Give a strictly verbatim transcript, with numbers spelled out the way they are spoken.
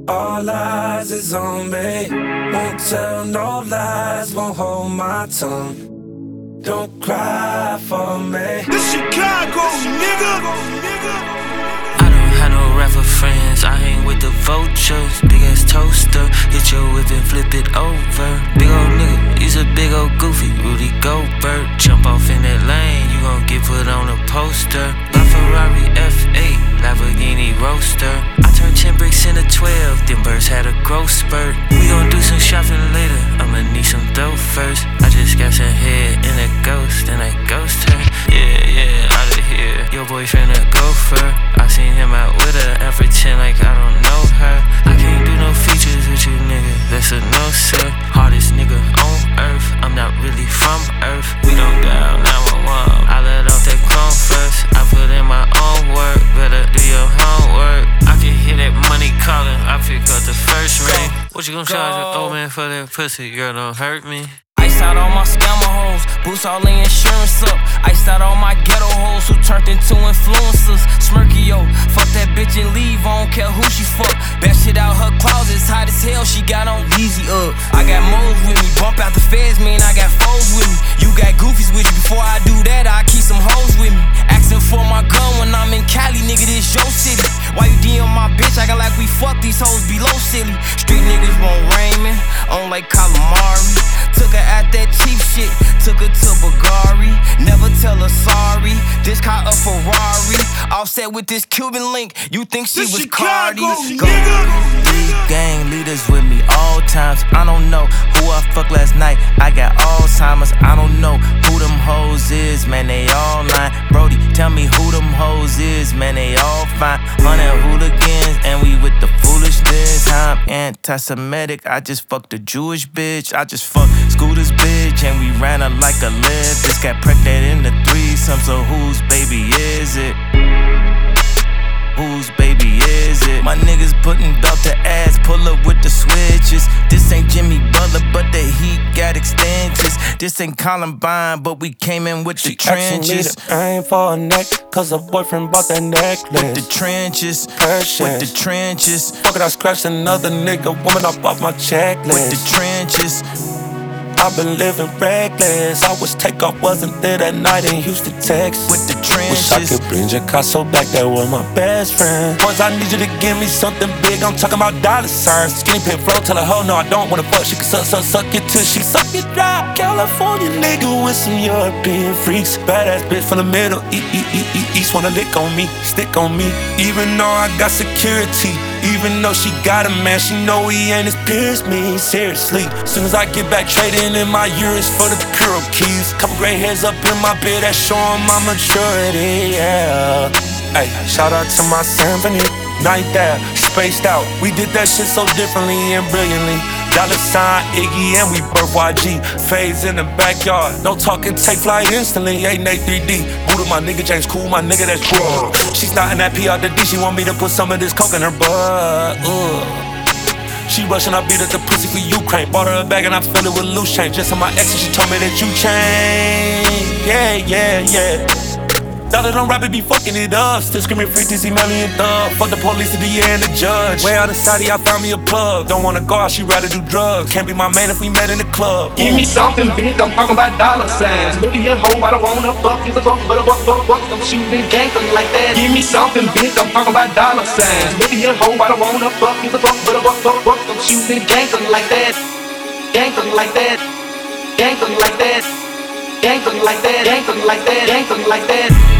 All eyes is on me. Won't tell no lies, won't hold my tongue. Don't cry for me. This Chicago, nigga. I don't have no rapper friends, I hang with the vultures. Big ass toaster, hit your whip and flip it over. Big old nigga, he's a big old goofy, Rudy Goldberg. Jump off in that lane, you gon' get put on a poster. My Ferrari F eight, Lamborghini Roadster. I turned ten bricks into twelve, them birds had a growth spurt. We gon' do some shopping later, I'ma need some dough first. I just got some head in a ghost, and that ghost her. Yeah, yeah, outta here. Your boyfriend a gopher, I seen him out with her, I pretend like I don't know her. I can't do no features with you, nigga, that's a no, sir. Hardest nigga on earth, I'm not really from earth. We don't dial nine one one, I let off that chrome first. I put in my own work, better do your homework. I can hear that money calling, I pick up the first ring. What you gon' charge an old man for that pussy, girl, don't hurt me. Iced out all my scammer hoes, boost all the insurance up. Iced out all my ghetto hoes who turned into influencers. Smirky yo, fuck that bitch and leave, I don't care who she fuck. That shit out her closet's hot as hell, she got on Yeezy up. I got moles with me, bump out the feds, man, I got foes with me. You got goofies with you, before I do that, I keep some hoes with me. Asking for my gun when I'm in Cali, nigga, this your city. Why you D M my bitch, I got like we fuck these hoes below silly. Street niggas won't rain me, on like calamari. Took her at that cheap shit, took her to Bulgari. Never tell her sorry, this car a Ferrari. Offset with this Cuban link, you think she This was Chicago, Cardi. nigga. Lead gang leaders with me all times. I don't know who I fucked last night, I got Alzheimer's. I don't know who them hoes is, man, they all lying. Brody, tell me who them hoes is, man, they all fine. Hundred hooligans, and we with the foolishness. I'm anti-Semitic, I just fucked a Jewish bitch. I just fucked Scooter's bitch, and we ran her like a lift. This got pregnant in the threesome, so whose baby is it? Whose baby is it? My niggas putting belt to ass, pull up with the switches. This ain't Jimmy Butler, but the heat got extensions. This ain't Columbine, but we came in with the trenches. I ain't for a neck, cause her boyfriend bought that necklace. With the trenches, Precious. with the trenches, Fuck it, I scratched another nigga woman up off my checklist. with the trenches. I've been living reckless. I wish Takeoff wasn't there that night in Houston, Texas. With the Wish I trenches. could bring Jacasso back, that was my best friend. Boys, I need you to give me something big, I'm talking about dollar signs. Skinny pimp flow, tell her, ho, no, I don't wanna fuck. She can suck, suck, suck it till she suck it dry. California nigga with some European freaks. Badass bitch from the middle, e e e e east. Wanna lick on me, stick on me. Even though I got security, even though she got a man, she know he ain't as pure as me, seriously. Soon as I get back trading in my euros for the Puro keys. Couple gray hairs up in my beard that showing my maturity, yeah. Hey, shout out to my symphony. Night there, spaced out. We did that shit so differently and brilliantly. Dollar sign Iggy and we birth Y G. Phase in the backyard. No talking, take flight instantly. eight eight three D. Buddha, my nigga, James Cool, my nigga, that's cool. She's starting that P out the D. She want me to put some of this coke in her butt. Ugh. She rushing, I beat up the pussy for Ukraine. Bought her a bag and I filled it with loose change. Just on my ex and she told me that you changed. Yeah, yeah, yeah. Dollar don't rap it, be fucking it up. Still screaming free T C, Melly and Thug. Fuck the police, the D A and the judge. Way out of Saudi, I found me a plug. Don't wanna go out, she rather do drugs. Can't be my man if we met in the club. Give me something big, I'm talking about dollar signs. Look at your hoe, I don't wanna fuck you, but a buck, buck, buck, I'm shooting gang for you like that. Give me something big, I'm talking about dollar signs. Look at your hoe, I don't wanna fuck you, but a buck, buck, buck, I'm shooting gang for you like that. Gang for you like that. Gang for you like that. Gang for you like that. Gang for you like that. Gang for you like that.